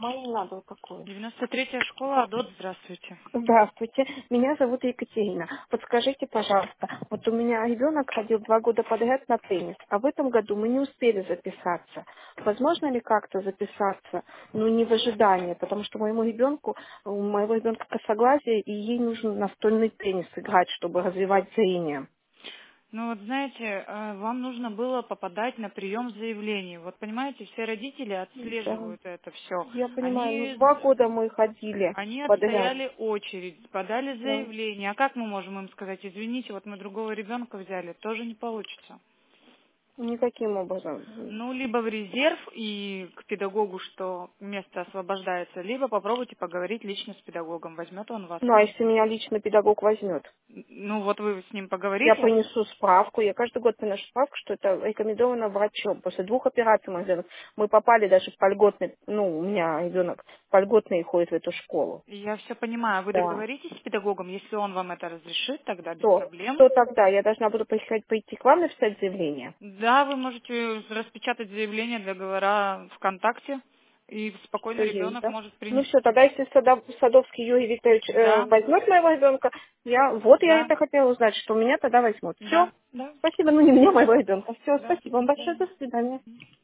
Мало не надо вот такую. 93-я школа, Адот, здравствуйте. Здравствуйте, меня зовут Екатерина. Подскажите, пожалуйста, вот у меня ребенок ходил 2 года подряд на теннис, а в этом году мы не успели записаться. Возможно ли как-то записаться, ну не в ожидании, потому что у моего ребенка косоглазие, и ей нужно настольный теннис играть, чтобы развивать зрение. Ну вот знаете, вам нужно было попадать на прием заявлений. Вот понимаете, все родители Да, отслеживают это все. я понимаю, ну Они, 2 года мы ходили они подряд. отстояли очередь, подали Да. заявление. А как мы можем им сказать, извините, вот мы другого ребенка взяли, тоже не получится. Никаким образом. Ну, либо в резерв и к педагогу, что место освобождается, либо попробуйте поговорить лично с педагогом, возьмет он вас. Ну, а если меня лично педагог возьмет? Ну, вот вы с ним Я поговорите. принесу справку, я каждый год приношу справку, что это рекомендовано врачом. После 2 операций мы попали даже в вольготный, ну, у меня ребенок вольготный ходит в эту школу. Я все понимаю. Вы Да. договоритесь с педагогом, если он вам это разрешит, тогда без Что? проблем. Что тогда? Я должна буду пойти к вам написать заявление? Да, вы можете распечатать заявление договора ВКонтакте, и спокойно Все есть, ребенок да? может Ну все, принести. тогда если Садовский Юрий Викторович Да, возьмет моего ребенка, я да, это хотела узнать, что меня тогда возьмут. Все. да, да, Спасибо, ну не меня, моего ребенка. Все, да. спасибо вам До большое, свидания. до свидания.